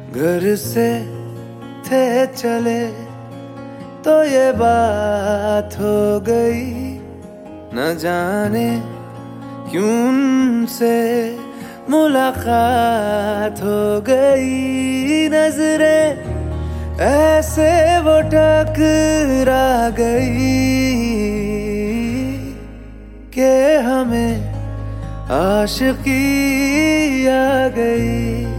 घर से थे चले तो ये बात हो गई, न जाने क्यों उनसे मुलाकात हो गई। नजरें ऐसे वो टकरा गई कि हमें आशिकी आ गई।